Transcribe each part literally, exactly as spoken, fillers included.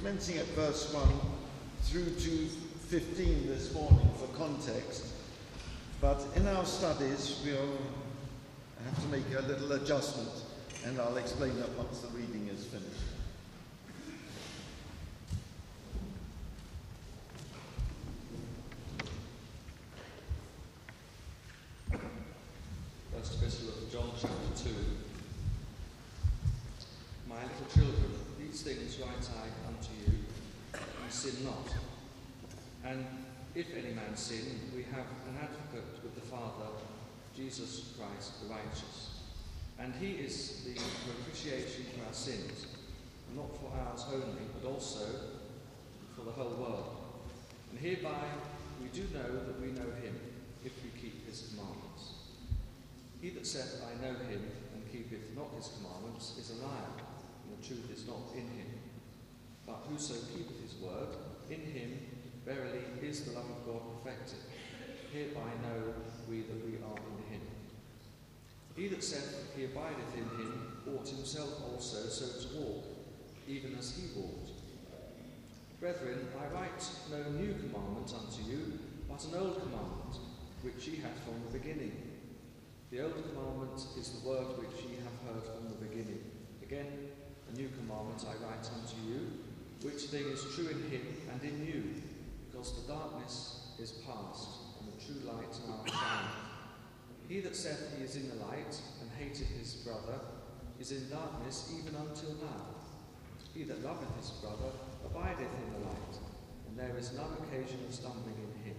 commencing at verse one through to fifteen this morning for context, but in our studies we'll have to make a little adjustment, and I'll explain that once the reading is finished. First Epistle of John, chapter two. My little children, these things write I unto you, and sin not. And if any man sin, we have an advocate with the Father, Jesus Christ the righteous. And he is the propitiation for our sins, not for ours only, but also for the whole world. And hereby we do know that we know him, if we keep his commandments. He that saith, I know him, and keepeth not his commandments, is a liar, and the truth is not in him. But whoso keepeth his word, in him verily is the love of God perfected. Hereby know we that we are in him. He that saith he abideth in him ought himself also so to walk, even as he walked. Brethren, I write no new commandment unto you, but an old commandment, which ye had from the beginning. The old commandment is the word which ye have heard from the beginning. Again, a new commandment I write unto you, which thing is true in him and in you, because the darkness is past, and the true light now shines. He that saith he is in the light, and hateth his brother, is in darkness even until now. He that loveth his brother abideth in the light, and there is none occasion of stumbling in him.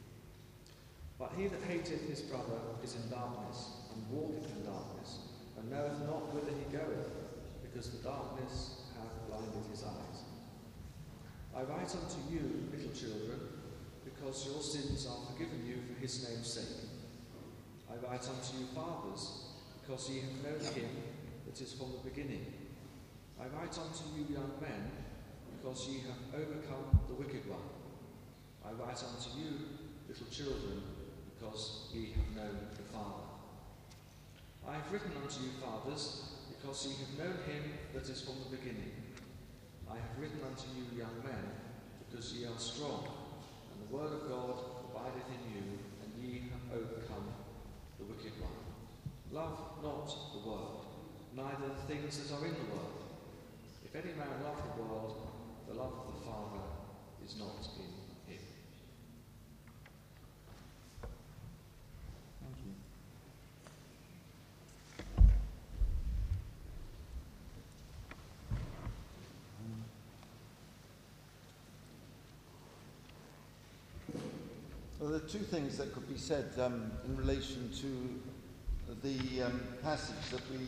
But he that hateth his brother is in darkness, and walketh in darkness, and knoweth not whither he goeth, because the darkness hath blinded his eyes. I write unto you, little children, because your sins are forgiven you for his name's sake. I write unto you, fathers, because ye have known him that is from the beginning. I write unto you, young men, because ye have overcome the wicked one. I write unto you, little children, because ye have known the Father. I have written unto you, fathers, because ye have known him that is from the beginning. I have written unto you, young men, because ye are strong, and the word of God abideth in you, and ye have overcome the wicked one. Love not the world, neither the things that are in the world. If any man love the world, the love of the Father is not in him. Thank you. Well, there are two things that could be said um, in relation to the um, passage that we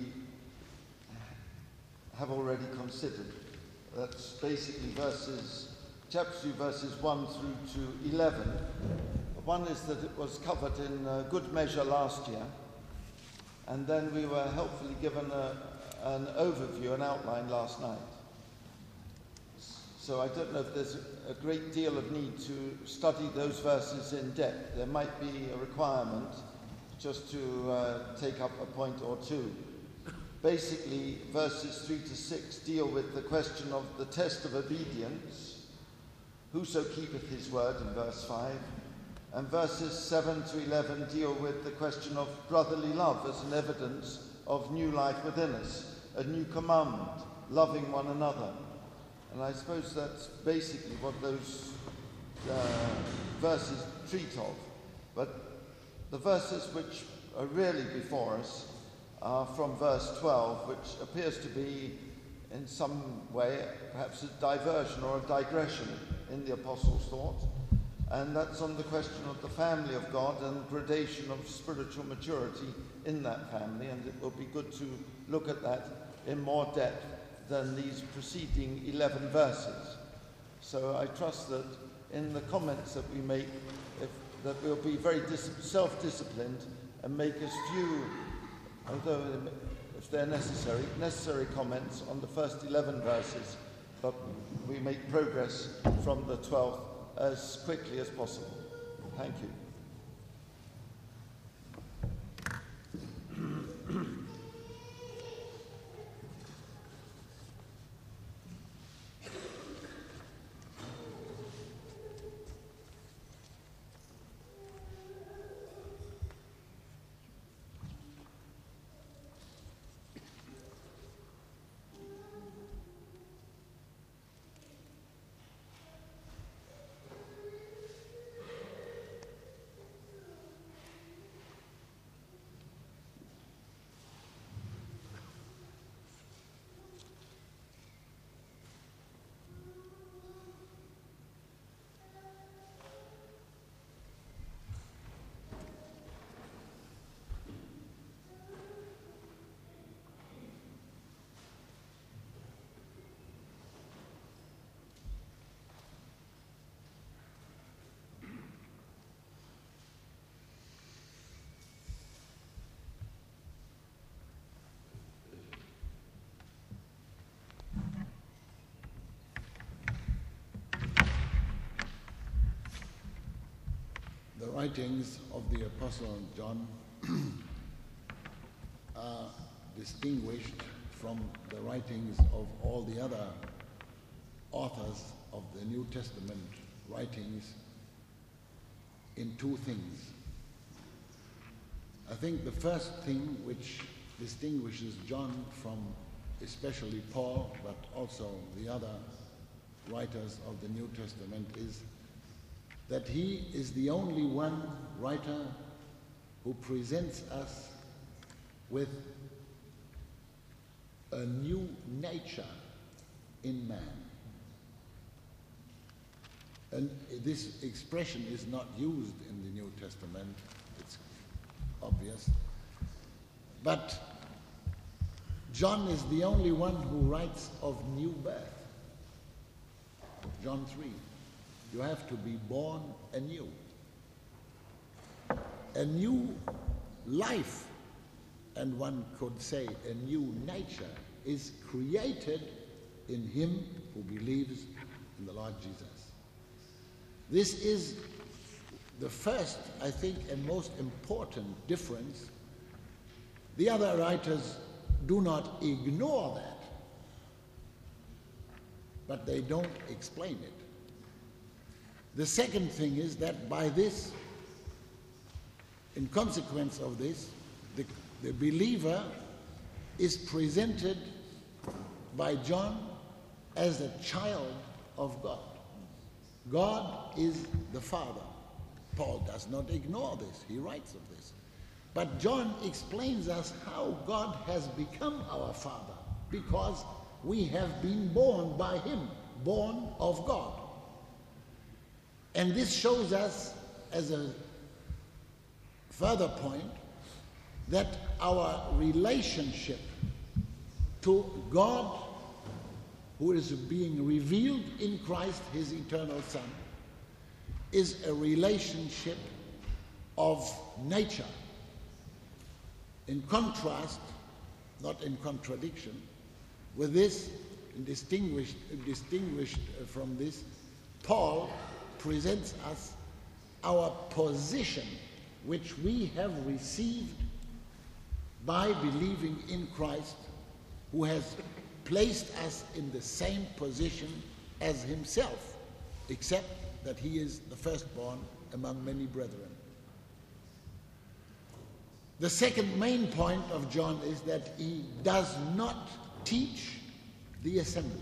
have already considered. That's basically verses, chapter two, verses one through to eleven. One is that it was covered in uh, good measure last year, and then we were helpfully given a, an overview, an outline last night. So I don't know if there's a great deal of need to study those verses in depth. There might be a requirement just to uh, take up a point or two. Basically, verses three to six deal with the question of the test of obedience. Whoso keepeth his word, in verse five. And verses seven to eleven deal with the question of brotherly love as an evidence of new life within us, a new commandment, loving one another. And I suppose that's basically what those uh, verses treat of. But the verses which are really before us are from verse twelve, which appears to be in some way perhaps a diversion or a digression in the Apostles' thought. And that's on the question of the family of God and gradation of spiritual maturity in that family. And it will be good to look at that in more depth than these preceding eleven verses. So I trust that in the comments that we make, if, that we'll be very dis- self-disciplined and make as few, although if they're necessary, necessary comments on the first eleven verses, but we make progress from the twelfth as quickly as possible. Thank you. writings of the Apostle John are distinguished from the writings of all the other authors of the New Testament writings in two things. I think the first thing which distinguishes John from especially Paul, but also the other writers of the New Testament, is that he is the only one writer who presents us with a new nature in man. And this expression is not used in the New Testament, it's obvious. But John is the only one who writes of new birth. John three, you have to be born anew. A new life, and one could say a new nature, is created in him who believes in the Lord Jesus. This is the first, I think, and most important difference. The other writers do not ignore that, but they don't explain it. The second thing is that by this, in consequence of this, the, the believer is presented by John as a child of God. God is the Father. Paul does not ignore this. He writes of this. But John explains us how God has become our Father, because we have been born by him, born of God. And this shows us, as a further point, that our relationship to God, who is being revealed in Christ, his eternal Son, is a relationship of nature. In contrast, not in contradiction, with this, distinguished, distinguished from this, Paul presents us our position, which we have received by believing in Christ, who has placed us in the same position as himself, except that he is the firstborn among many brethren. The second main point of John is that he does not teach the assembly.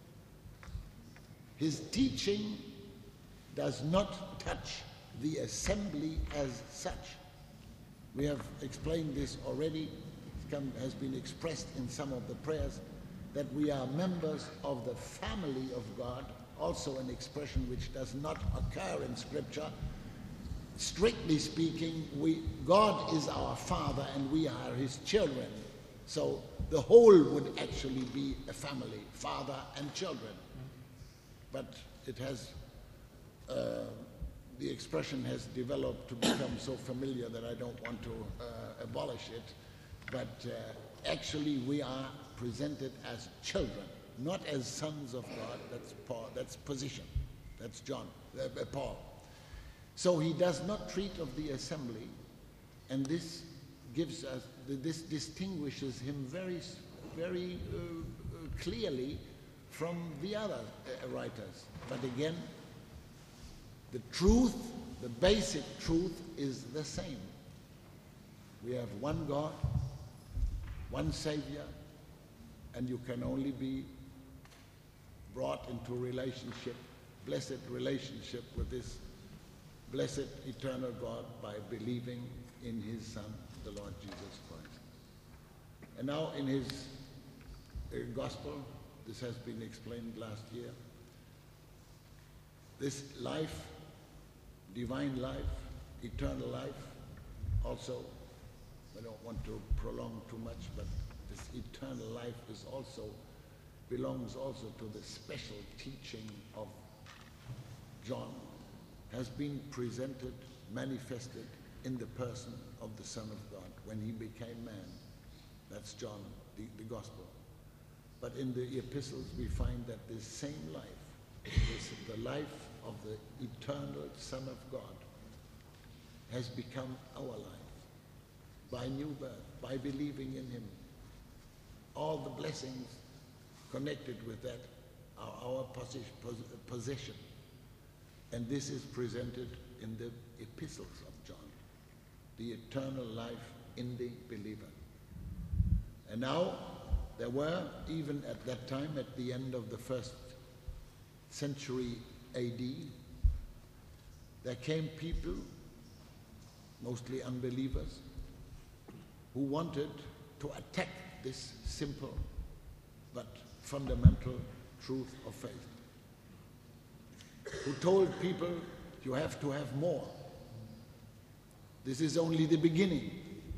His teaching does not touch the assembly as such. We have explained this already. It has been expressed in some of the prayers, that we are members of the family of God, also an expression which does not occur in Scripture. Strictly speaking, we, God is our Father and we are his children. So the whole would actually be a family, father and children. But it has, uh, the expression has developed to become so familiar that I don't want to uh, abolish it. But uh, actually we are presented as children, not as sons of God. That's Paul, that's position. That's John, uh, Paul. So he does not treat of the assembly, and this gives us, this distinguishes him very, very uh, uh, clearly from the other uh, writers. But again, the truth, the basic truth is the same. We have one God, one Savior, and you can only be brought into relationship, blessed relationship with this blessed eternal God by believing in his Son, the Lord Jesus Christ. And now in his uh, gospel, this has been explained last year, this life, divine life, eternal life, also, I don't want to prolong too much, but this eternal life is also, belongs also to the special teaching of John, has been presented, manifested in the person of the Son of God when he became man. That's John, the, the gospel. But in the epistles we find that this same life, this, the life of the eternal Son of God, has become our life by new birth, by believing in him. All the blessings connected with that are our possession. And this is presented in the epistles of John, the eternal life in the believer. And now, there were, even at that time, at the end of the first century A D, there came people, mostly unbelievers, who wanted to attack this simple but fundamental truth of faith, who told people, you have to have more. This is only the beginning.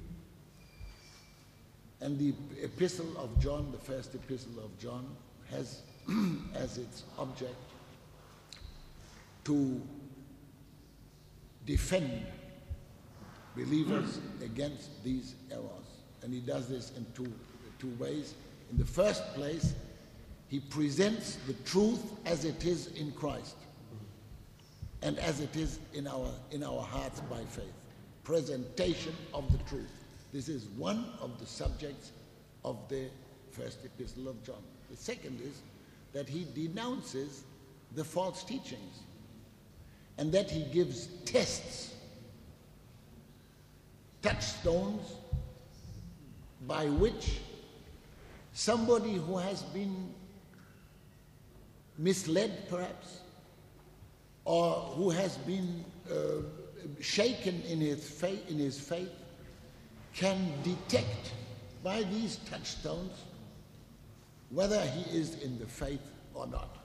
And the epistle of John, the first epistle of John, has as its object to defend believers against these errors. And he does this in two, two ways. In the first place, he presents the truth as it is in Christ and as it is in our, in our hearts by faith. Presentation of the truth. This is one of the subjects of the first epistle of John. The second is that he denounces the false teachings and that he gives tests, touchstones, by which somebody who has been misled perhaps, or who has been uh, shaken in his faith, in his faith, can detect by these touchstones whether he is in the faith or not.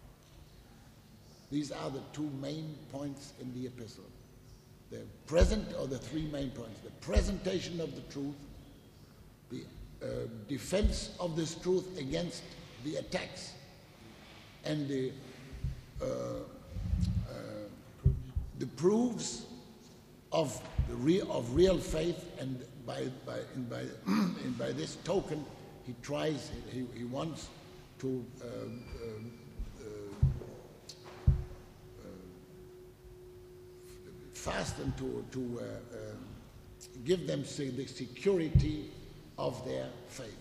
These are the two main points in the epistle. The present, or the three main points: the presentation of the truth, the uh, defense of this truth against the attacks, and the uh, uh, the proofs of the real of real faith. And by by and by and by this token, he tries, he, he wants to uh, uh, uh, fasten to to uh, uh, give them the security of their faith.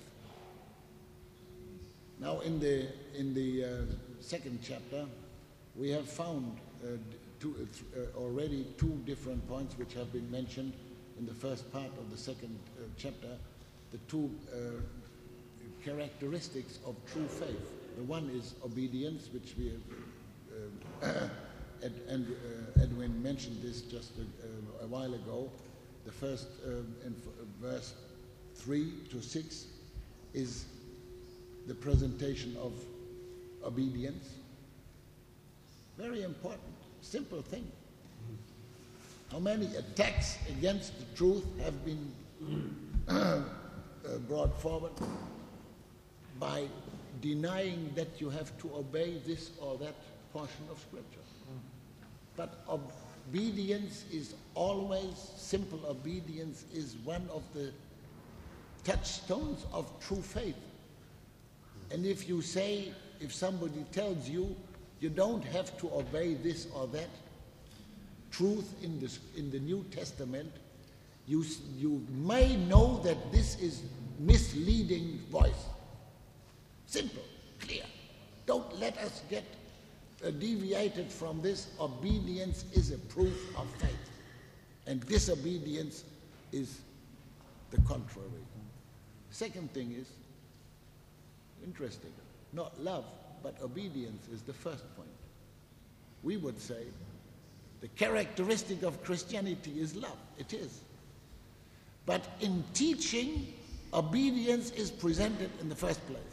Now, in the in the uh, second chapter, we have found uh, two, uh, already two different points which have been mentioned in the first part of the second uh, chapter. The two uh, characteristics of true faith. The one is obedience, which we have, uh, Ed, and uh, Edwin mentioned this just a, a while ago. The first um, in verse three to six is the presentation of obedience. Very important, simple thing. How many attacks against the truth have been uh, brought forward by denying that you have to obey this or that portion of Scripture? But obedience is always, simple obedience is one of the touchstones of true faith. And if you say, if somebody tells you, you don't have to obey this or that truth in the, in the New Testament, you, you may know that this is misleading voice. Simple, clear. Don't let us get uh, deviated from this. Obedience is a proof of faith, and disobedience is the contrary. Second thing is, interesting, not love, but obedience is the first point. We would say the characteristic of Christianity is love. It is. But in teaching, obedience is presented in the first place.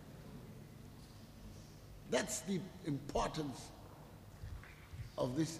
That's the importance of this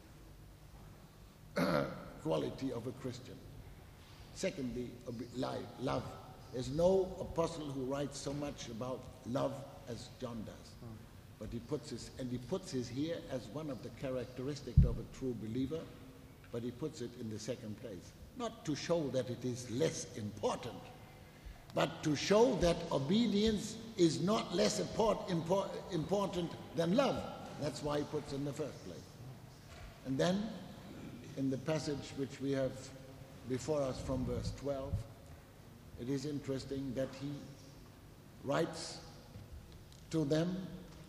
quality of a Christian. Secondly, ob- love. There's no apostle who writes so much about love as John does. But he puts his, and he puts his here as one of the characteristics of a true believer, but he puts it in the second place. Not to show that it is less important, but to show that obedience is not less import, import, important than love. That's why he puts it in the first place. And then in the passage which we have before us from verse twelve, it is interesting that he writes to them.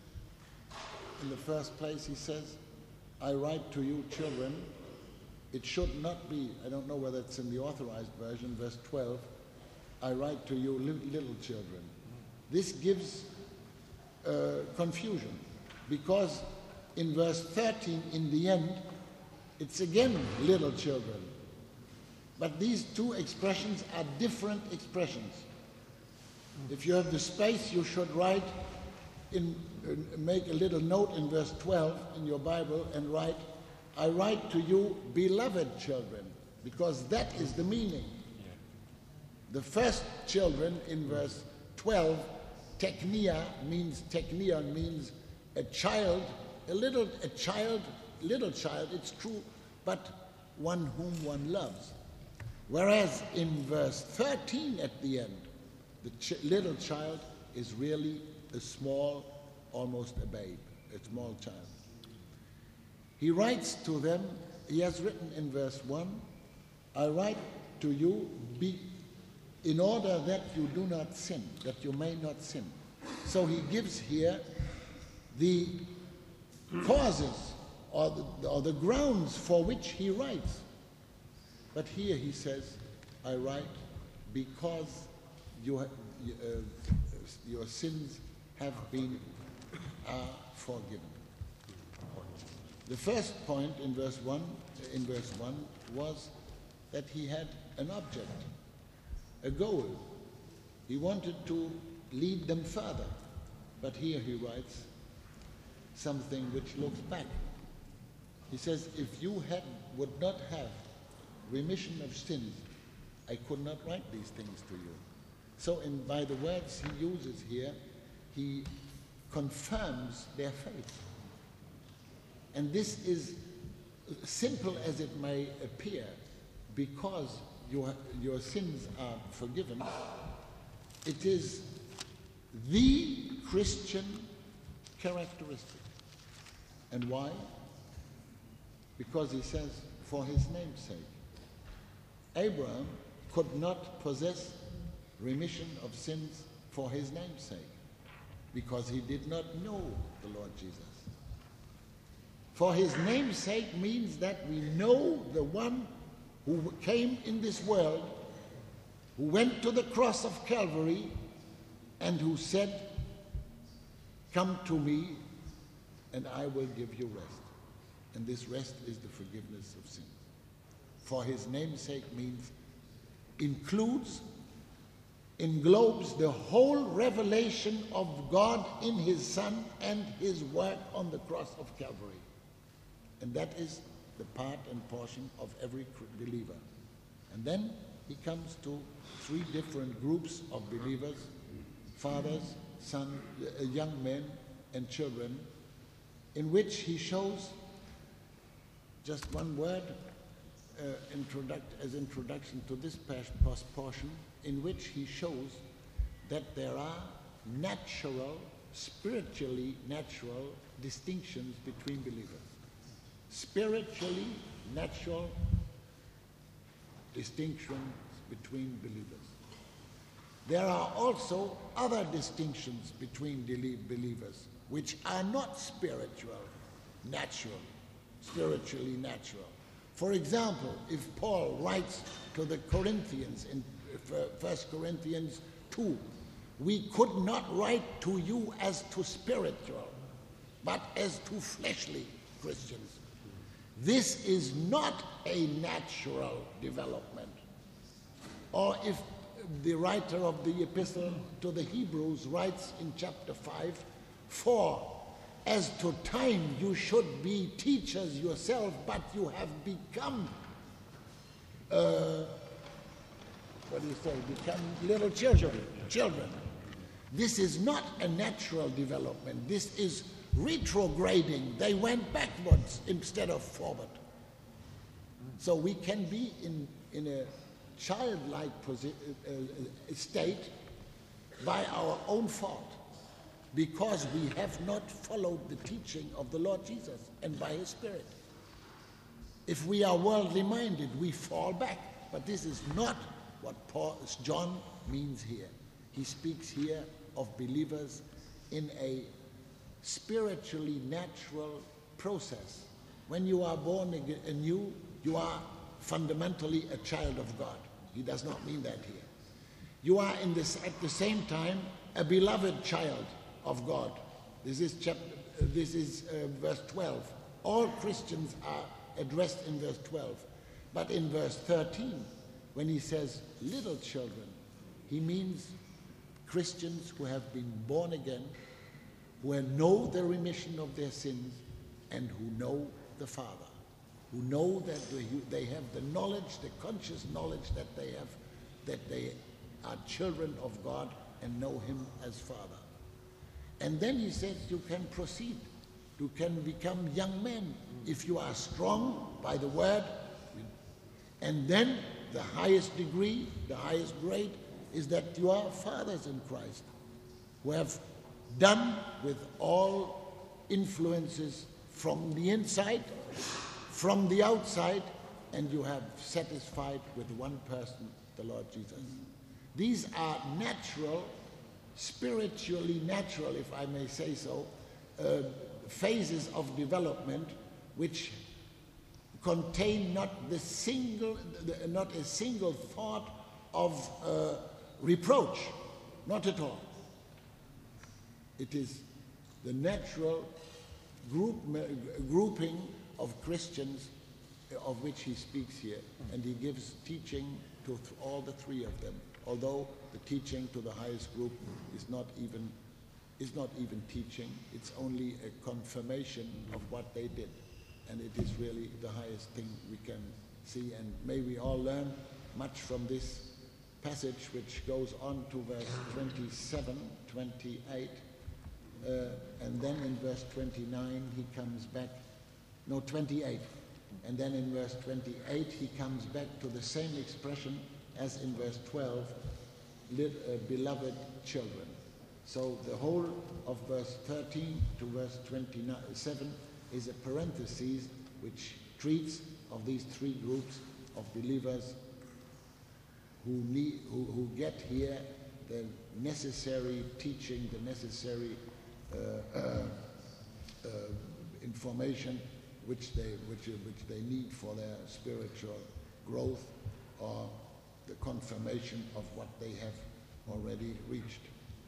In the first place, he says, I write to you, children. It should not be, I don't know whether it's in the authorized version, verse twelve, I write to you, li- little children. This gives uh, confusion, because in verse thirteen, in the end, it's again little children. But these two expressions are different expressions. If you have the space, you should write in, uh, make a little note in verse twelve in your Bible and write, I write to you, beloved children, because that is the meaning. Yeah. The first children in verse twelve, teknia means, teknia means a child, a little, a child, little child, it's true, but one whom one loves. Whereas in verse thirteen at the end, the ch- little child is really a small, almost a babe, a small child. He writes to them, he has written in verse one, I write to you be, in order that you do not sin, that you may not sin. So he gives here the causes or the, or the grounds for which he writes. But here he says, I write because you, uh, your sins have been uh, forgiven. The first point in verse one, in verse one was that he had an object, a goal. He wanted to lead them further. But here he writes something which looks back. He says, if you had, would not have remission of sins, I could not write these things to you. So in, by the words he uses here, he confirms their faith. And this is simple as it may appear, because your, your sins are forgiven. It is the Christian characteristic. And why? Because he says, for his name's sake. Abraham could not possess remission of sins for his name's sake, because he did not know the Lord Jesus. For his name's sake means that we know the one who came in this world, who went to the cross of Calvary, and who said, come to me, and I will give you rest. And this rest is the forgiveness of sins. For his name's sake means includes, englobes the whole revelation of God in his Son and his work on the cross of Calvary. And that is the part and portion of every believer. And then he comes to three different groups of believers: fathers, sons, uh, young men, and children, in which he shows, just one word uh, introduct, as introduction to this portion, in which he shows that there are natural, spiritually natural distinctions between believers. Spiritually natural distinctions between believers. There are also other distinctions between believers which are not spiritual, natural, spiritually natural. For example, if Paul writes to the Corinthians in First Corinthians two, we could not write to you as to spiritual, but as to fleshly Christians. This is not a natural development. Or if the writer of the epistle to the Hebrews writes in chapter five, for as to time you should be teachers yourself, but you have become, uh, what do you say, become little children, children. This is not a natural development. This is retrograding. They went backwards instead of forward. So we can be in, in a childlike posi- uh, uh, state by our own fault, because we have not followed the teaching of the Lord Jesus and by his Spirit. If we are worldly minded, we fall back. But this is not what Paul, John means here. He speaks here of believers in a spiritually natural process. When you are born anew, you are fundamentally a child of God. He does not mean that here. You are in this, at the same time, a beloved child of God. This is chapter, this is uh, verse twelve. All Christians are addressed in verse twelve. But in verse thirteen, when he says little children, he means Christians who have been born again, who know the remission of their sins, and who know the Father, who know that they have the knowledge, the conscious knowledge that they have, that they are children of God and know him as Father. And then he says you can proceed, you can become young men if you are strong by the word. And then the highest degree, the highest grade, is that you are fathers in Christ, who have done with all influences from the inside, from the outside, and you have satisfied with one person, the Lord Jesus. These are natural, spiritually natural, if I may say so, uh, phases of development which contain not the single, not a single thought of uh, reproach, not at all. It is the natural group, grouping of Christians of which he speaks here, and he gives teaching to th- all the three of them, although the teaching to the highest group is not even is not even teaching, it's only a confirmation of what they did, and it is really the highest thing we can see. And may we all learn much from this passage, which goes on to verse twenty-seven, twenty-eight, uh, and then in verse twenty-nine he comes back, no, twenty-eight, and then in verse twenty-eight he comes back to the same expression as in verse twelve, live, uh, beloved children. So the whole of verse thirteen to verse twenty-seven is a parenthesis which treats of these three groups of believers who, need, who, who get here the necessary teaching, the necessary uh, uh, uh, information which they, which, which they need for their spiritual growth or the confirmation of what they have already reached.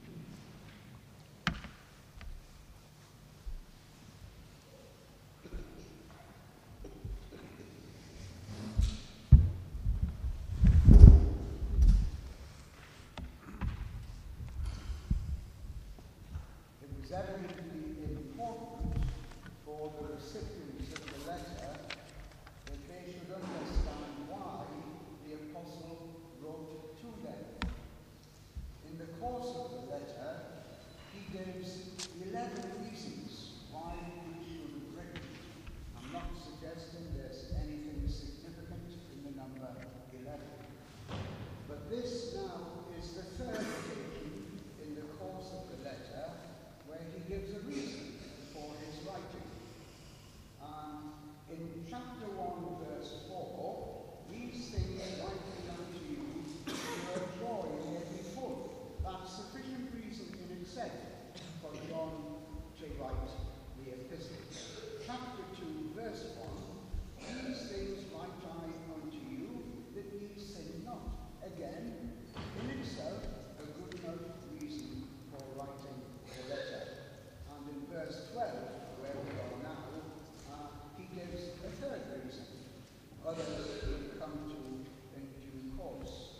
It was evidently important for the recipients of the letter that they should understand why the apostle wrote to them. In the course of the letter, he gives eleven reasons why he should have written. I'm not suggesting there's anything significant in the number eleven. But this now is the third occasion in the course of the letter where he gives a reason for his writing. Um, in chapter one, verse four, these things writing unto you, your joy may be full. That's sufficient reason in itself for John to write the epistle. Chapter two, verse one, these things write I unto you, that ye sin not. Again, in itself, a good enough reason for writing the letter. And in verse twelve, where we are now, uh, he gives a third reason. Others will come to in due course.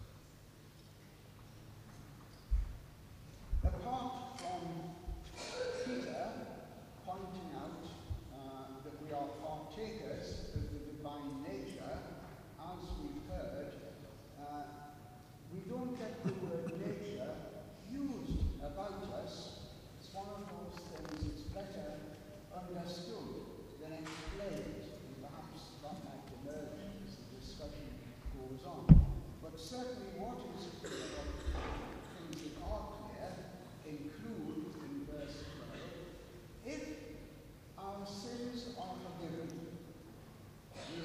Apart from Peter pointing out uh, that we are partakers of the divine nature, as we've heard, uh, we don't get the word nature used about us. It's one of those things that's better understood than explained, and perhaps that might emerge as the discussion goes on. But certainly what is clear, things that are clear, include in verse twelve, if our sins are forgiven, we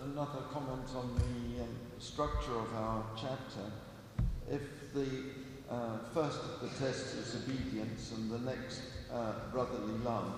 another comment on the um, structure of our chapter. If the uh, first of the tests is obedience and the next uh, brotherly love,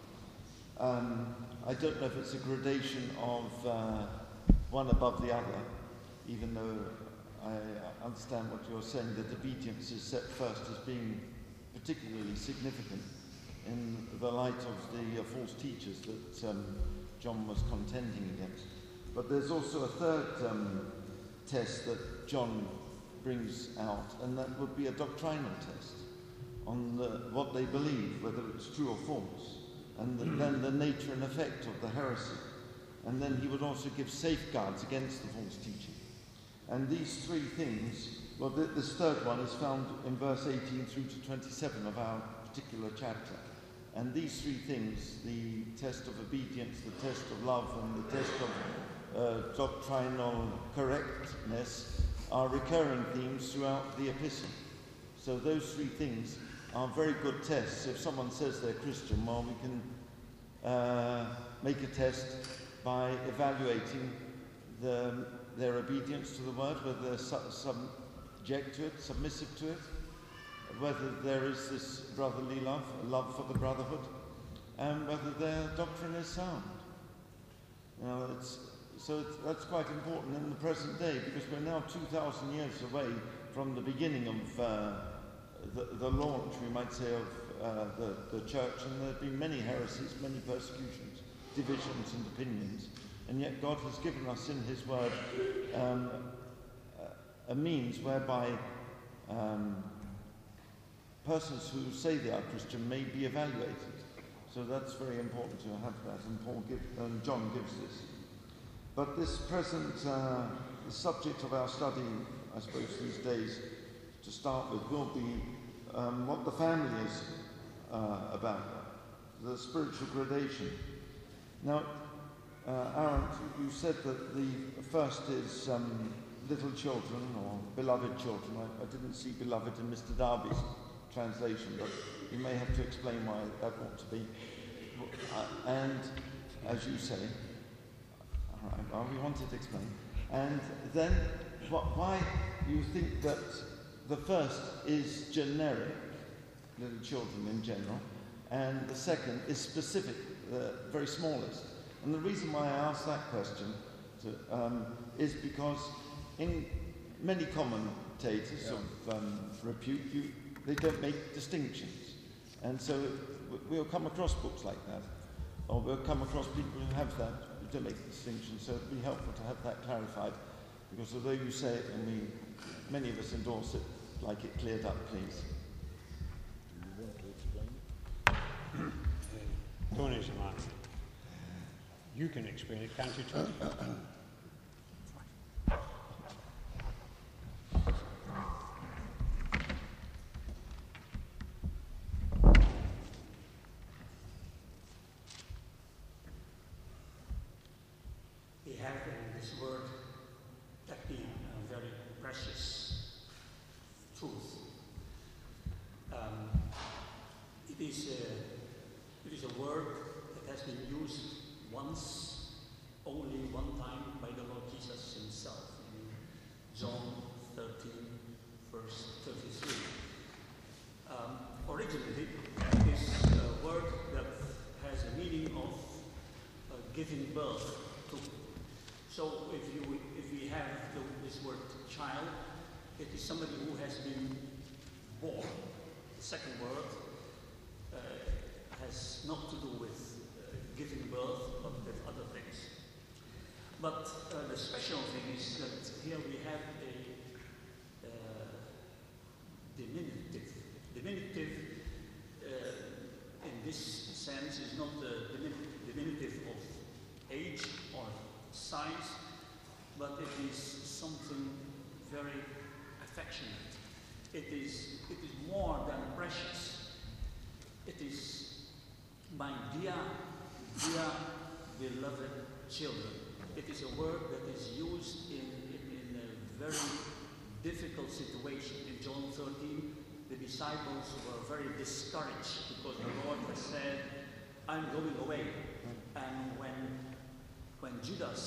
um, I don't know if it's a gradation of uh, one above the other, even though I understand what you're saying, that obedience is set first as being particularly significant in the light of the uh, false teachers that um, John was contending against. But there's also a third um, test that John brings out, and that would be a doctrinal test on the, what they believe, whether it's true or false, and the, then the nature and effect of the heresy. And then he would also give safeguards against the false teaching. And these three things, well, th- this third one is found in verse eighteen through to twenty-seven of our particular chapter. And these three things, the test of obedience, the test of love, and the test of uh, doctrinal correctness, are recurring themes throughout the epistle. So those three things are very good tests. If someone says they're Christian, well, we can uh, make a test by evaluating the, their obedience to the word, whether they're su- subject to it, submissive to it, whether there is this brotherly love, a love for the brotherhood, and whether their doctrine is sound. You know, it's, so it's, that's quite important in the present day, because we're now two thousand years away from the beginning of uh, the, the launch, we might say, of uh, the, the church, and there have been many heresies, many persecutions, divisions and opinions, and yet God has given us in his word um, a means whereby um, persons who say they are Christian may be evaluated. So that's very important to have that, and Paul give, um, John gives this. But this present uh, the subject of our study, I suppose these days, to start with, will be um, what the family is uh, about, the spiritual gradation. Now, uh, Aaron, you said that the first is um, little children or beloved children. I, I didn't see beloved in Mister Darby's translation, but you may have to explain why that ought to be. Uh, and, as you say, all right, well, we wanted to explain. And then, wh- why you think that the first is generic, little children in general, and the second is specific, the very smallest. And the reason why I asked that question to, um, is because in many commentators yeah. of um, repute, you, they don't make distinctions. And so we'll come across books like that, or we'll come across people who have that, who don't make distinctions. So it'd be helpful to have that clarified, because although you say it and we, many of us endorse it, like it cleared up, please. Do you want to explain it? Tony's a man. You can explain it, can't you, Tony? We have in this word that being a very precious truth. Um, it is a, it is a word that has been used once, only one time by the Lord Jesus himself in John thirteen, verse thirty-three. Um, originally, it is a word that has a meaning of uh, giving birth to. So if you if we have the, this word child, it is somebody who has been born. The second word uh, has not to do with giving birth, but with other things. But uh, the special thing is that here we have a uh, diminutive. Diminutive, uh, in this sense, is not the dimin- diminutive of age or size, but it is something very affectionate. It is, it is more than precious. It is my dear Dear beloved children. It is a word that is used in, in, in a very difficult situation. In John thirteen, the disciples were very discouraged because the Lord has said, I'm going away. And when, when Judas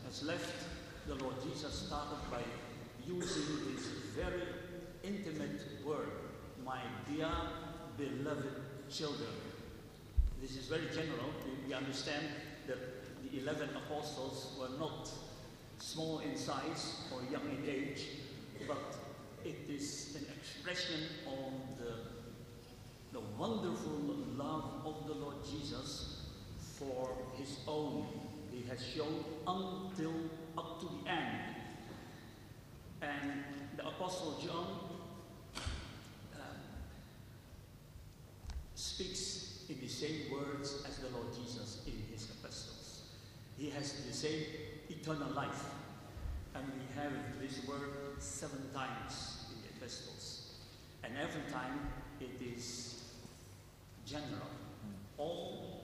has left, the Lord Jesus started by using this very intimate word, my dear beloved children. This is very general. We, we understand that the eleven apostles were not small in size or young in age, but it is an expression of the, the wonderful love of the Lord Jesus for his own. He has shown until up to the end. And the Apostle John uh, speaks in the same words as the Lord Jesus in his epistles. He has the same eternal life. And we have this word seven times in the epistles. And every time it is general. All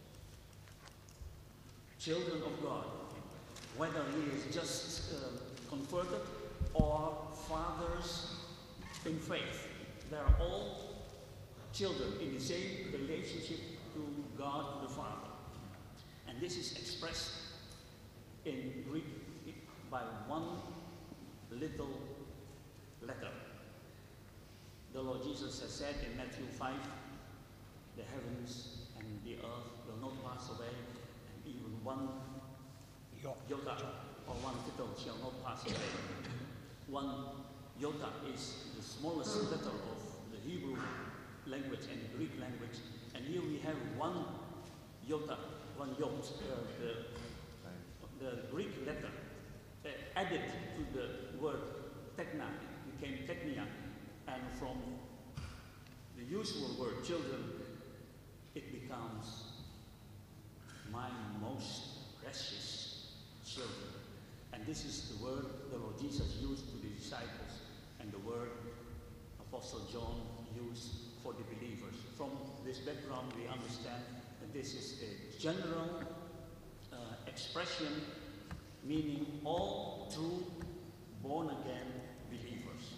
children of God, whether he is just uh, converted or fathers in faith, they are all children in the same relationship to God the Father. And this is expressed in Greek by one little letter. The Lord Jesus has said in Matthew five, the heavens and the earth will not pass away, and even one iota or one tittle shall not pass away. One iota is the smallest letter of the Hebrew language and the Greek language, and here we have one iota, one yot, uh, the, the Greek letter uh, added to the word techna, it became technia, and from the usual word children, it becomes my most precious children. And this is the word the Lord Jesus used to the disciples, and the word Apostle John used for the believers. From this background, we understand that this is a general uh, expression meaning all true born-again believers.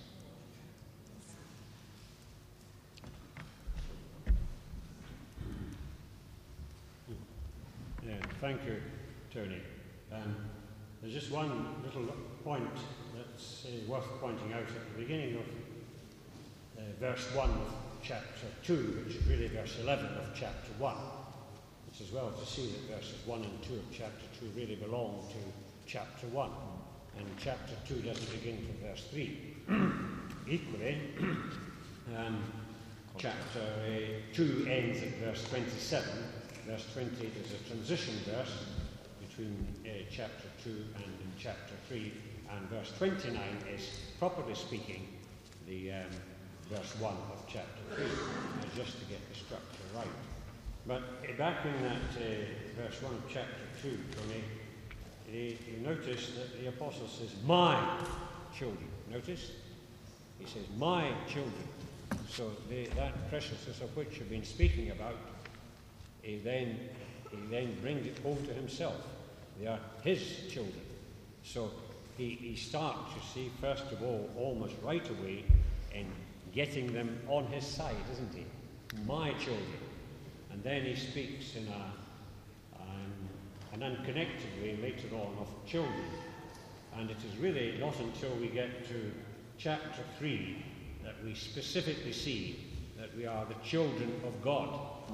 Yeah, thank you, Tony. Um, there's just one little point that's uh, worth pointing out at the beginning of uh, verse one of chapter two, which is really verse eleven of chapter one. It's as well to see that verses one and two of chapter two really belong to chapter one, and chapter two doesn't begin from verse three. Equally, um, chapter uh, two ends at verse twenty-seven. Verse twenty is a transition verse between uh, chapter two and in chapter three, and verse twenty-nine is, properly speaking, the um, verse one of chapter three, uh, just to get the structure right. But uh, back in that uh, verse one of chapter two, Tony, you, you notice that the apostle says, my children. Notice? He says, my children. So the, that preciousness of which you've been speaking about, he then, he then brings it home to himself. They are his children. So he, he starts, you see, first of all, almost right away in getting them on his side, isn't he? My children. And then he speaks in a, um, an unconnected way later on of children. And it is really not until we get to chapter three that we specifically see that we are the children of God.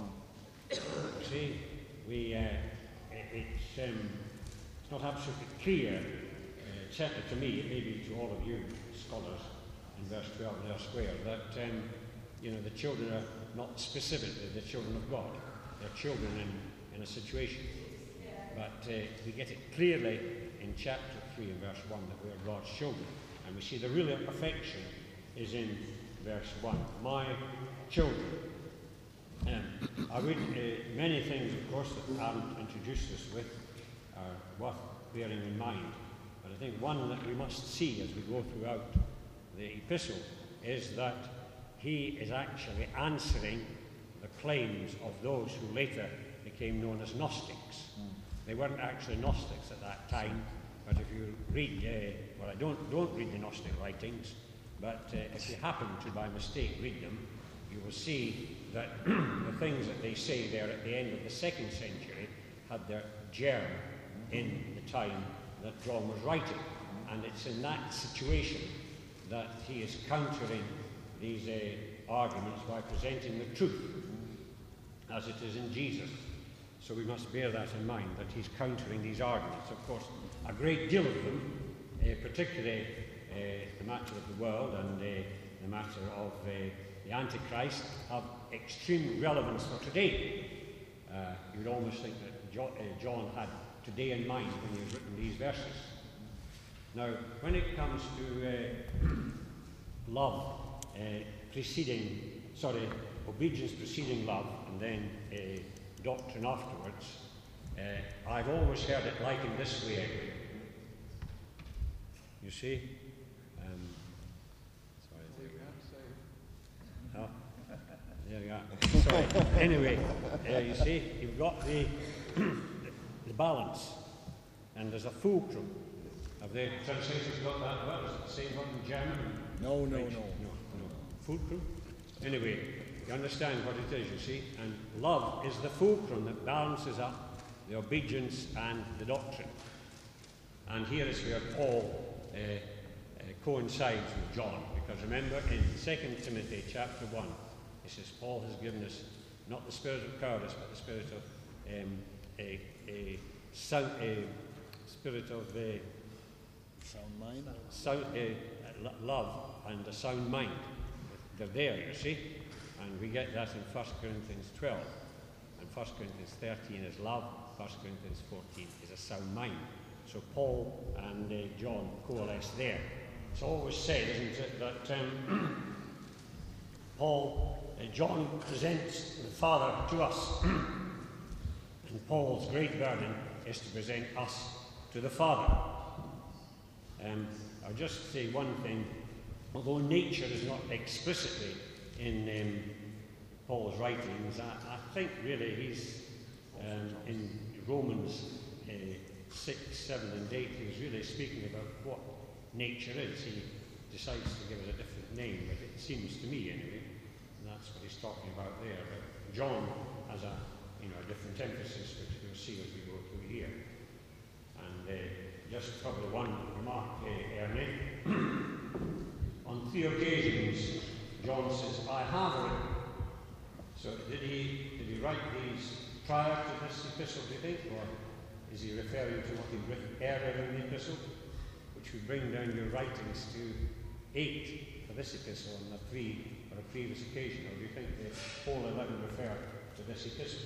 See, we, uh, it's, um, it's not absolutely clear, uh, certainly to me, it may be to all of you scholars in verse twelve and elsewhere, that um, you know, the children are not specifically the children of God. They're children in, in a situation. But uh, we get it clearly in chapter three and verse one that we are God's children. And we see the real affection is in verse one. My children. Um, I would, uh, many things, of course, that Aaron introduced us with are worth bearing in mind. But I think one that we must see as we go throughout the epistle is that he is actually answering the claims of those who later became known as Gnostics. Mm. They weren't actually Gnostics at that time, but if you read, uh, well, I don't, don't read the Gnostic writings, but uh, if you happen to by mistake read them, you will see that the things that they say there at the end of the second century had their germ in the time that John was writing. And it's in that situation that he is countering these uh, arguments by presenting the truth as it is in Jesus. So we must bear that in mind, that he's countering these arguments. Of course, a great deal of them, uh, particularly uh, the matter of the world and uh, the matter of uh, the Antichrist, have extreme relevance for today. Uh, you would almost think that jo- uh, John had today in mind when he was written these verses. Now, when it comes to uh, love uh, preceding, sorry, obedience preceding love, and then uh, doctrine afterwards, uh, I've always heard it likened this way. You see? Um, sorry, there we are. Oh, there we are. Sorry. Anyway, uh, you see, you've got the, the balance, and there's a fulcrum. Have the translations got that well? Is it the same one in German? No, no, Right. no. No, no. Fulcrum? Anyway, you understand what it is, you see? And love is the fulcrum that balances up the obedience and the doctrine. And here is where Paul uh, uh, coincides with John. Because remember, in Second Timothy chapter one, it says, Paul has given us not the spirit of cowardice, but the spirit of um, a, a, sound, a spirit of uh, Sound mind. sound, uh, love and a sound mind. They're there, you see. And we get that in First Corinthians twelve. And First Corinthians thirteen is love, First Corinthians fourteen is a sound mind. So Paul and uh, John coalesce there. It's always said, isn't it, that um, Paul, uh, John presents the Father to us. And Paul's great burden is to present us to the Father. Um, I'll just say one thing. Although nature is not explicitly in um, Paul's writings, I, I think really he's um, in Romans uh, six, seven and eight, he was really speaking about what nature is. He decides to give it a different name, but it seems to me anyway, and that's what he's talking about there. But John has a, you know, a different emphasis, which we'll see as we go through here. And uh, just probably one remark, uh, Ernie. On three occasions, John says, I have written. So did he, did he write these prior to this epistle, do you think? Or is he referring to what he'd written earlier in the epistle? Which would bring down your writings to eight for this epistle and the three for a previous occasion. Or do you think the whole eleven refer to this epistle?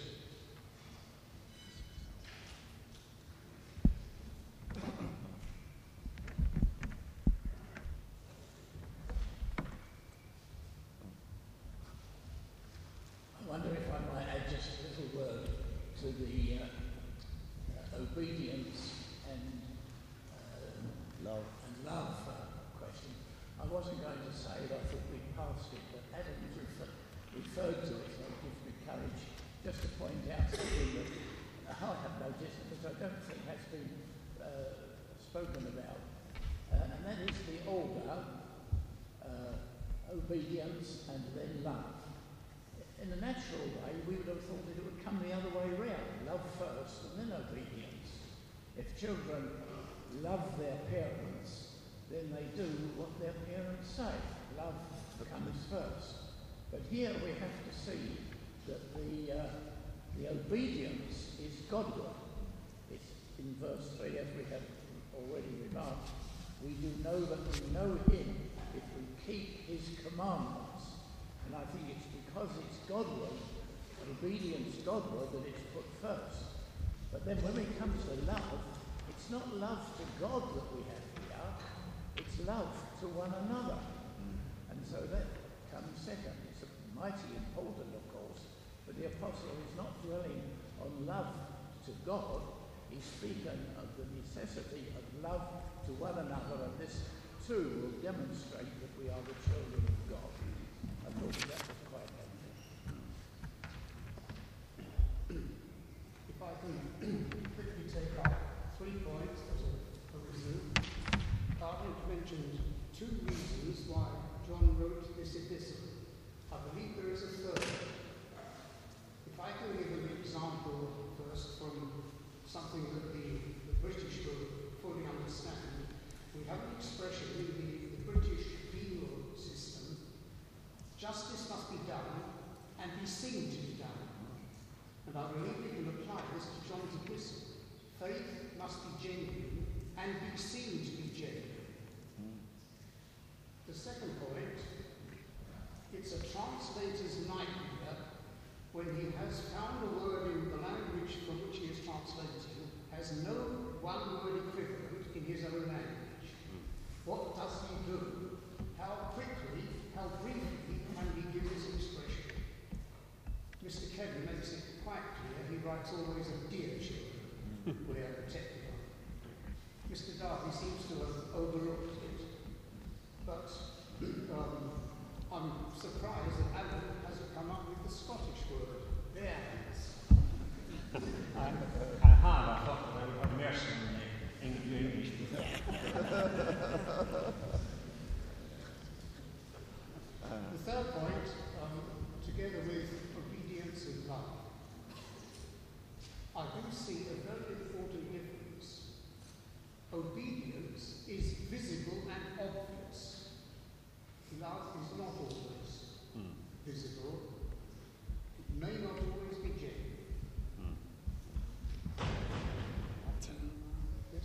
I wonder if I might add just a little word to the uh, uh, obedience and, uh, Love. and love uh, question. I wasn't going to say it, I thought we passed it, but Adam refer- referred to it, so it gives me courage just to point out something that I have noticed, but I don't think has been uh, spoken about, uh, and that is the order, uh, obedience and then love. In a natural way, we would have thought that it would come the other way round, love first and then obedience. If children love their parents, then they do what their parents say. Love comes first. But here we have to see that the, uh, the obedience is Godward. It's in verse three, as we have already remarked, we do know that we know him if we keep his commandments. And I think it's because it's Godward, obedience Godward, that it's put first. But then when it comes to love, it's not love to God that we have here, it's love to one another. And so that comes second. It's mighty important, of course, but the apostle is not dwelling on love to God, he's speaking of the necessity of love to one another, and this too will demonstrate that we are the children of God. I thought that was quite helpful. If I can quickly take up three points as a, a resume. Cardinal mentioned two reasons why John wrote this epistle. I believe there is a third. If I can give an example first from something that the, the British will fully faith must be genuine and be seen to be genuine. The second point, it's a translator's nightmare when he has found a word in the language from which he is translating, has no one-word equivalent in his own language. What does he do? How quickly, how briefly can he give his expression? Mister Kelly makes it quite clear he writes always of dear children, where protected are. Mister Darby seems to have overlooked it, but um, I'm surprised that Alan hasn't come up with the Scottish word. There it is. I, I have. I thought that I would have mercy on the English people. The third point, um, together with obedience and love, I do see a very important difference. Obedience is visible and obvious. Love is not always mm. visible. It may not always be genuine. Mm. Yes?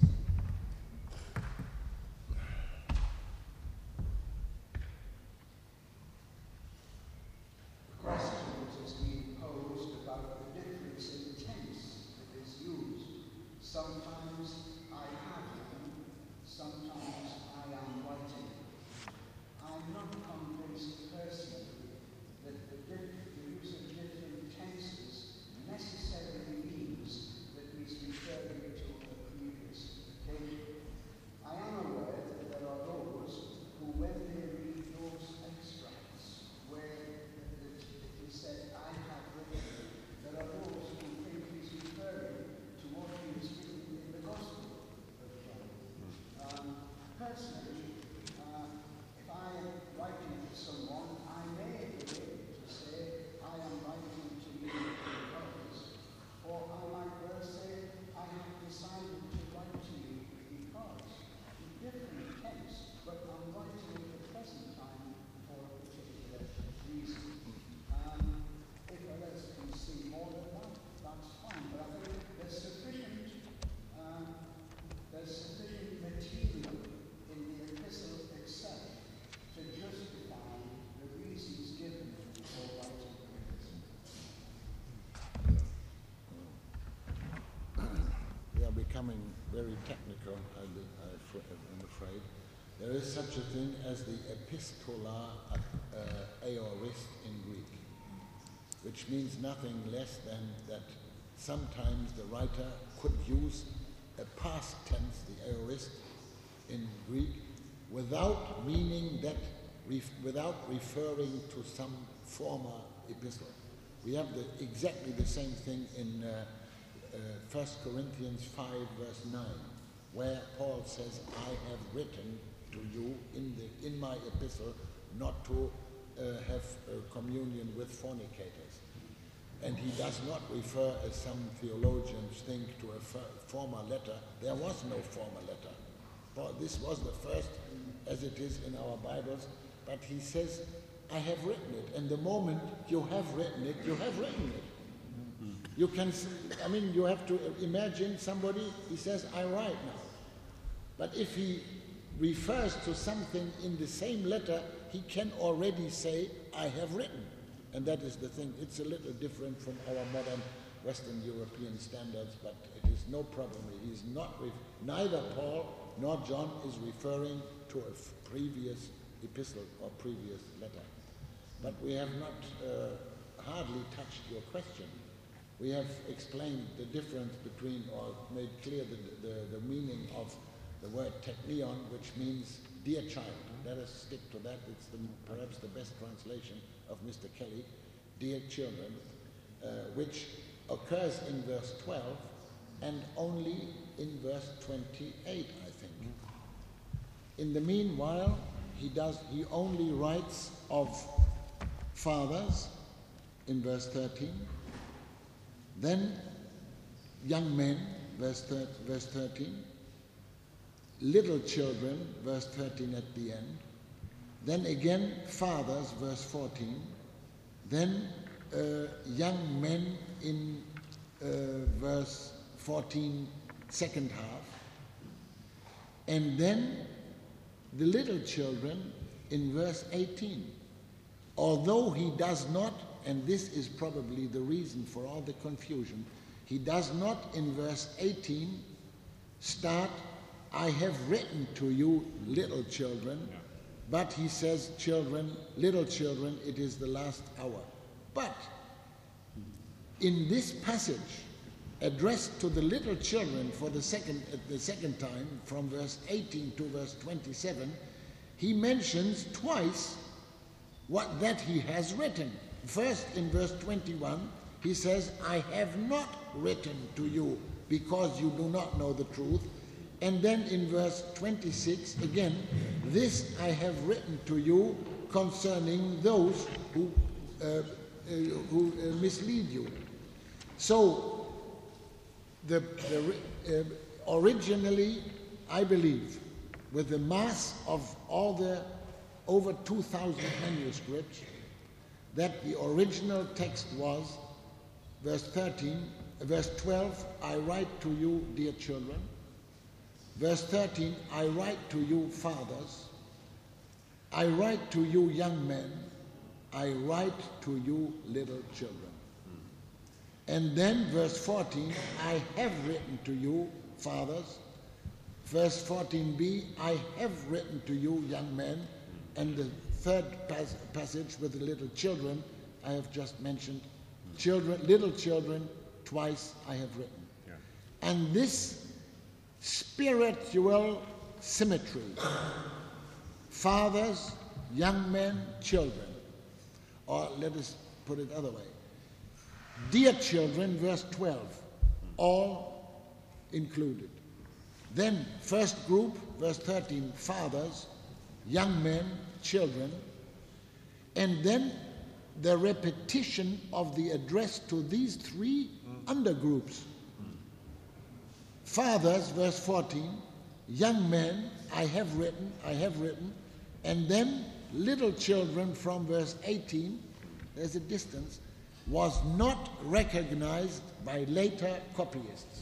Questions is being posed about the difference in tense that is used. Sometimes I have been, sometimes I am writing. I'm not convinced personally that the, diff- the use of different tenses necessarily means that he's referring to a previous occasion. I am aware that there are those who, when they read those extracts where it is said, I have written, there are those who think he's referring to what he has written in the Gospel of John. Um, personally, uh, if I am writing to someone, I may be able to say, I am writing to you because, or I might well say, I have decided to write to you because. Different tense, but I'm writing at the present time for a particular reason. Um, if others can see more than that, that's fine. But I think there's sufficient, uh, there's sufficient material in the epistle itself to justify the reasons given for writing the epistle. We are becoming very technical, I be- I fr- I'm afraid. There is such a thing as the epistola uh, aorist in Greek, which means nothing less than that sometimes the writer could use a past tense, the aorist, in Greek, without meaning that, ref- without referring to some former epistle. We have the, exactly the same thing in uh, uh, First Corinthians five, verse nine, where Paul says, I have written to you in, the, in my epistle not to uh, have uh, communion with fornicators. And he does not refer, as some theologians think, to a f- former letter. There was no former letter. Paul, this was the first, as it is in our Bibles, but he says, I have written it. And the moment you have written it, you have written it. You can, I mean, you have to imagine somebody, he says, I write now. But if he refers to something in the same letter, he can already say, I have written. And that is the thing. It's a little different from our modern Western European standards, but it is no problem. He is not, ref- neither Paul nor John is referring to a f- previous epistle or previous letter. But we have not uh, hardly touched your question. We have explained the difference between, or made clear the, the, the meaning of the word teknion, which means dear child. Let us stick to that. It's the, perhaps the best translation of Mister Kelly, dear children, uh, which occurs in verse twelve and only in verse twenty-eight, I think. In the meanwhile, he does. He only writes of fathers in verse thirteen, then young men, verse, thir- verse thirteen, little children, verse thirteen at the end, then again fathers, verse fourteen, then uh, young men in uh, verse fourteen second half. And then the little children in verse eighteen. Although he does not, and this is probably the reason for all the confusion, he does not in verse eighteen start, I have written to you, little children, Yeah. but he says, children, little children, it is the last hour. But in this passage, addressed to the little children for the second, at the second time, from verse eighteen to verse twenty-seven, he mentions twice what that he has written. First, in verse twenty-one, he says, I have not written to you because you do not know the truth. And then in verse twenty-six, again, this I have written to you concerning those who, uh, uh, who uh, mislead you. So, the, the, uh, originally, I believe, with the mass of all the over two thousand manuscripts, that the original text was verse thirteen, verse twelve, I write to you, dear children. Verse thirteen, I write to you, fathers. I write to you, young men. I write to you, little children. And then verse fourteen, I have written to you, fathers. Verse fourteen b, I have written to you, young men. And the third pas- passage with the little children, I have just mentioned. Children, little children, twice I have written. Yeah. And this spiritual symmetry, fathers, young men, children, or let us put it other way. Dear children, verse twelve, all included. Then, first group, verse thirteen, fathers, young men, children, and then the repetition of the address to these three undergroups. Fathers, verse fourteen, young men, I have written, I have written, and then little children from verse eighteen, there's a distance, was not recognized by later copyists.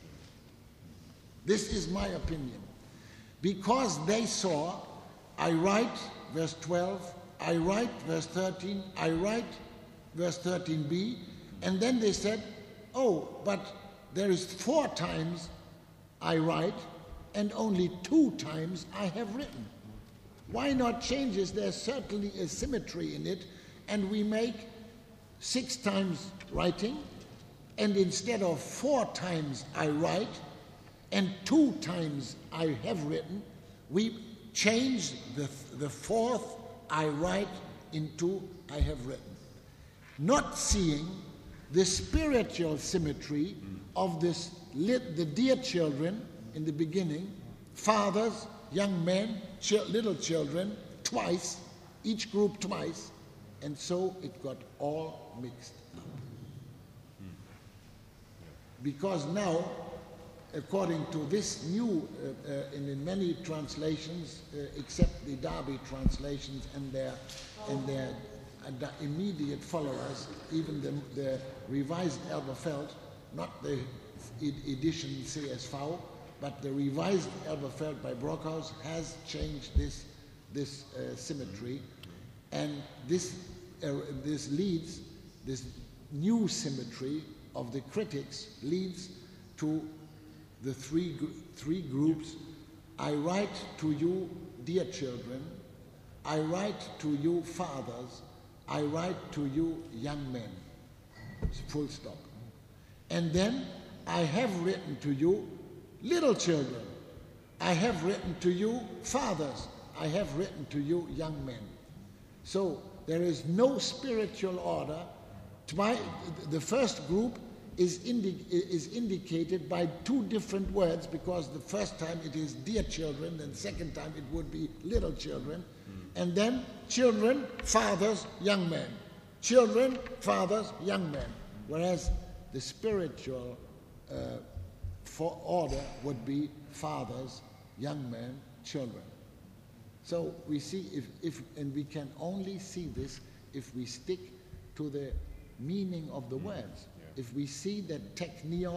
This is my opinion. Because they saw, I write, verse twelve, I write, verse thirteen, I write, verse thirteen b, and then they said, oh, but there is four times I write, and only two times I have written. Why not change this? There's certainly a symmetry in it, and we make six times writing, and instead of four times I write, and two times I have written, we change the, the fourth I write into I have written. Not seeing the spiritual symmetry of this lit, the dear children in the beginning, fathers, young men, ch- little children, twice, each group twice, and so it got all mixed up. Because now, according to this new, uh, uh, in, in many translations, uh, except the Darby translations and their and their uh, immediate followers, even the, the revised Elberfeld, not the ed- edition C S V, but the revised Elberfeld by Brockhaus has changed this this uh, symmetry, and this uh, this leads this new symmetry of the critics leads to the three, three groups. I write to you, dear children. I write to you, fathers. I write to you, young men. Full stop. And then, I have written to you, little children. I have written to you, fathers. I have written to you, young men. So, there is no spiritual order. The first group Is, indi- is indicated by two different words, because the first time it is dear children, and second time it would be little children, mm. and then children, fathers, young men. Children, fathers, young men. Whereas the spiritual uh, for order would be fathers, young men, children. So we see if, if and we can only see this if we stick to the meaning of the mm. words. If we see that teknion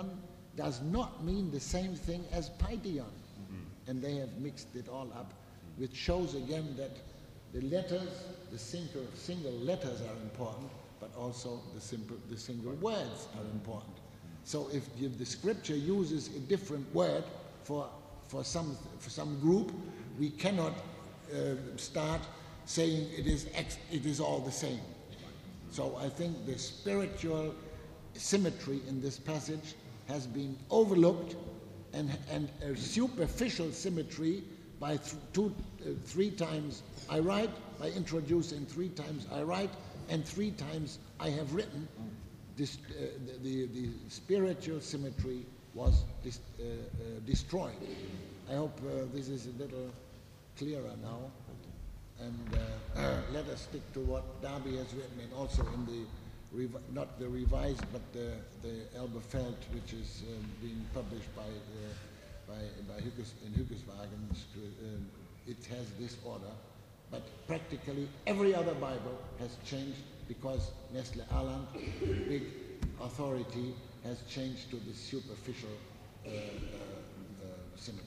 does not mean the same thing as Paideon. Mm-hmm. And they have mixed it all up, which shows again that the letters, the single, single letters are important, but also the, simple, the single words are important. So if, if the scripture uses a different word for, for, some, for some group, we cannot uh, start saying it is, ex, it is all the same. So I think the spiritual symmetry in this passage has been overlooked, and, and a superficial symmetry by th two, uh, three times I write, by introducing three times I write, and three times I have written. This, uh, the, the, the spiritual symmetry was dis, uh, uh, destroyed. I hope uh, this is a little clearer now. And uh, uh, let us stick to what Darby has written, and also in the, rev not the revised, but the, the Elberfeld, which is um, being published by, uh, by, by Hughes, in Huggeswagen. Um, it has this order. But practically every other Bible has changed because Nestle Aland, the big authority, has changed to the superficial uh, uh, uh, symmetry.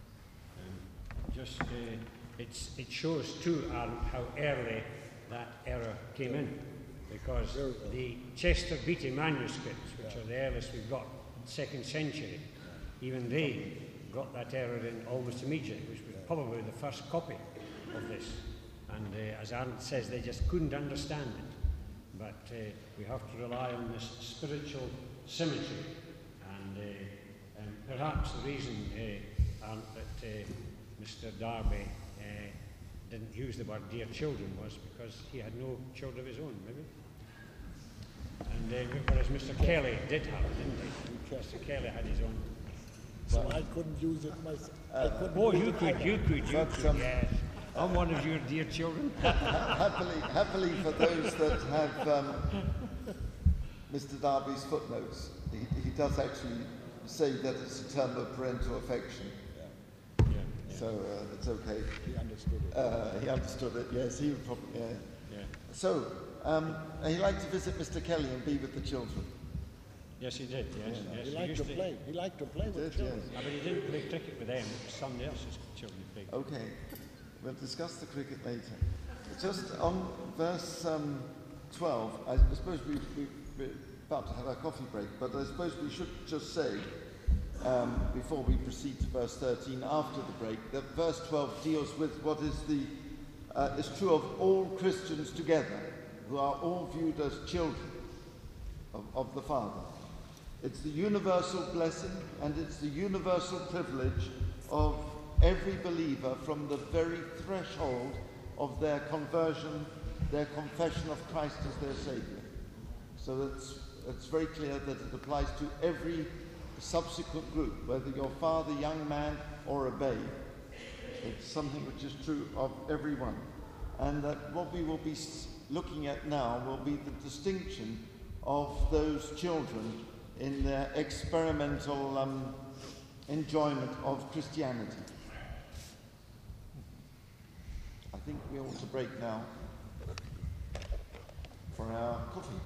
Um, just, uh, it's, it shows too um, how early that error came in, because the Chester Beatty manuscripts, which yeah. are the earliest we've got, second century, even they got that error in almost immediately, which was probably the first copy of this. And uh, as Arndt says, they just couldn't understand it. But uh, we have to rely on this spiritual symmetry. And, uh, and perhaps the reason, uh, Arndt, that uh, Mister Darby uh, didn't use the word dear children was because he had no children of his own, maybe. And uh, whereas Mister Kelly did have it, didn't he? Mister Kelly had his own. So I couldn't use it myself. Uh, oh, you could, you could, you could, um, yes. I'm one of your dear children. happily, happily for those that have um, Mister Darby's footnotes, he, he does actually say that it's a term of parental affection. Yeah. Yeah, yeah. So uh, it's okay. He understood it. Uh, he understood it, yes. He would probably, yeah. Yeah. So, um, he liked to visit Mister Kelly and be with the children. Yes, he did, yes. Yeah. yes. He liked used to play. He liked to play with Did, children. yes. Ah, but he didn't play cricket with them. It was somebody else's children he played. Okay, we'll discuss the cricket later. Just on verse um, twelve, I suppose we, we, we're about to have our coffee break, but I suppose we should just say, um, before we proceed to verse thirteen after the break, that verse twelve deals with what is the uh, is true of all Christians together, who are all viewed as children of, of the Father. It's the universal blessing and it's the universal privilege of every believer from the very threshold of their conversion, their confession of Christ as their Saviour. So it's, it's very clear that it applies to every subsequent group, whether you're father, young man, or a babe. It's something which is true of everyone. And that what we will be looking at now will be the distinction of those children in their experimental um, enjoyment of Christianity. I think we ought to break now for our coffee.